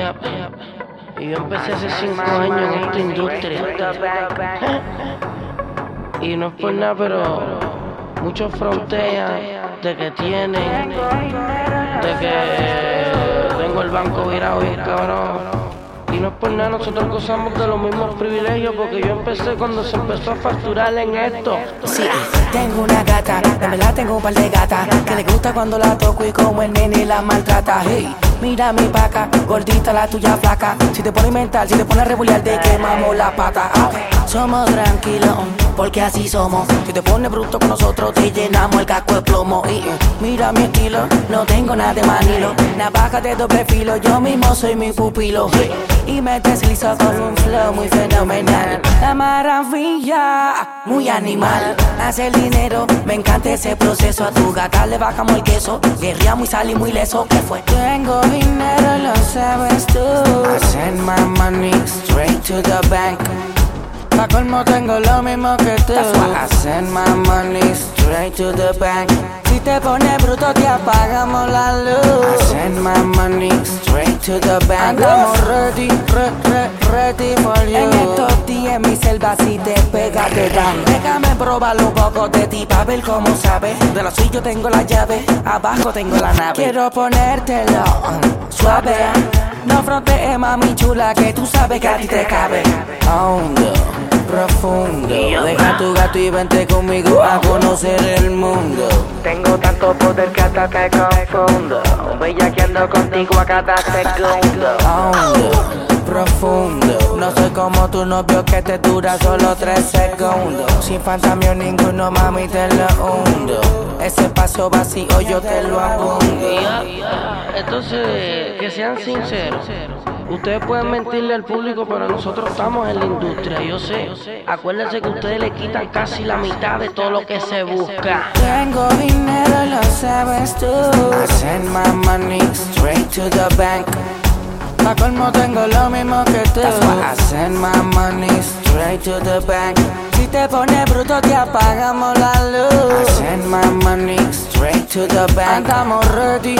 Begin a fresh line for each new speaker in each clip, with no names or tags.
Yep. Y yo empecé hace 5 años en esta industria. Y no es por nada, pero muchos frontean de que tienen, de que tengo el banco virado bien cabrón. Y no es por nada, nosotros gozamos de los mismos privilegios, porque yo empecé cuando se empezó a facturar en esto.
Sí, tengo una gata, en verdad tengo un par de gatas, que le gusta cuando la toco y como el nene la maltrata. Hey, mira mi paca, gordita la tuya flaca. Si te pone mental, si te pone a rebulear, te quemamos la pata. Somos tranquilos, porque así somos. Si te pones bruto con nosotros, te llenamos el casco de plomo. Y mira mi estilo, no tengo nada de manilo. Navaja de doble filo, yo mismo soy mi pupilo. Y me deslizo con un flow muy fenomenal. La maravilla, muy animal. Hacer dinero, me encanta ese proceso. A tu gata le bajamos el queso, guerreamos y salimos ileso. ¿Qué fue? Tengo dinero, lo sabes tú. I send my money straight to the bank. Pa' colmo tengo lo mismo que tú. I send my money straight to the bank. Si te pones bruto te apagamos la luz. I send my money straight to the bank. Andamos ready for you. En estos días mi selva si te pega te dan. Déjame probar un poco de ti pa' ver cómo sabes. De lo suyo tengo la llave, abajo tengo la nave. Quiero ponértelo suave. No frontees mami chula que tú sabes que a ti te cabe. Hondo, profundo. Deja tu gato y vente conmigo a conocer el mundo.
Tengo tanto poder que hasta te confundo, bellaqueando contigo a cada segundo.
Hondo, profundo. No soy como tu novio que te dura solo 3 segundos. Sin fantasma ninguno, mami, te lo hundo. Ese paso vacío yo te lo abundo.
Entonces, que sean sinceros. Ustedes pueden mentirle al público, pero nosotros estamos en la industria, yo sé. Acuérdense que ustedes le quitan casi la mitad de todo lo que se busca.
Tengo dinero, lo sabes tú. I send my money straight to the bank. Pa' colmo tengo lo mismo que tú. I send my money straight to the bank. Si te pones bruto te apagamos la luz. I send my money straight to the bank. Andamos ready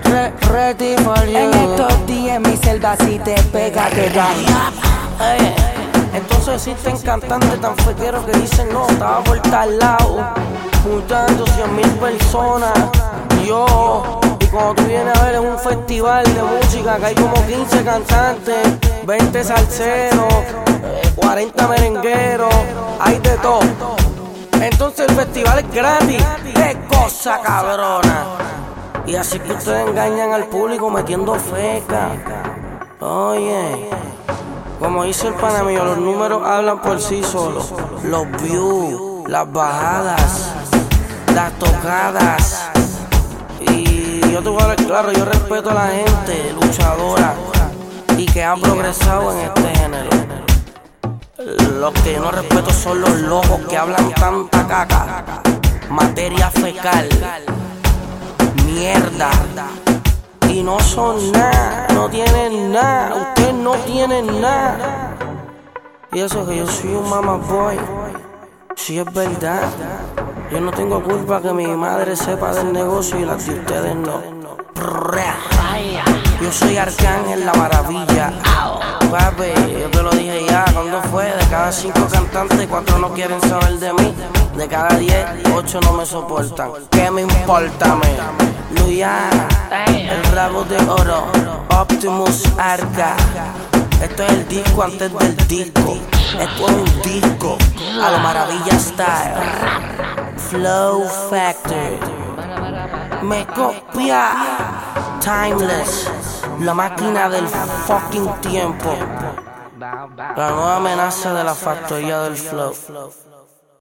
for you. En estos días mi selva si te pega te da.
Entonces existen cantantes tan fequeros que dicen no, estaba por tal lado, juntando 100,000 personas. Y cuando tú vienes a ver en un festival de música que hay como 15 cantantes, 20 salseros, 40 merengueros, hay de todo. Entonces el festival es gratis. ¡Qué cosa cabrona! Y así que ustedes engañan al público metiendo feca. Oye, como dice el pana mío, los números hablan por sí solos. Los views, las bajadas, las tocadas. Y yo te voy a hablar claro, yo respeto a la gente luchadora y que ha progresado en este género. Los que yo no respeto son los locos que hablan tanta caca, materia fecal, mierda. Y no son nada, no tienen nada, ustedes no tienen nada. Y eso que yo soy un mama boy, si es verdad. Yo no tengo culpa que mi madre sepa del negocio y las de ustedes no. Yo soy Arcángel la maravilla. Papi, yo te lo dije ya, ¿cuándo fue? De cada 5 cantantes, 4 no quieren saber de mí. De cada 10, 8 no me soportan. ¿Qué me importa a mí? Luya, el rabo de oro, Optimus Arca. Esto es el disco antes del disco. Esto es un disco a lo maravilla style. Flow Factor. Me copia. Timeless. La máquina del fucking tiempo. La nueva amenaza de la factoría del flow.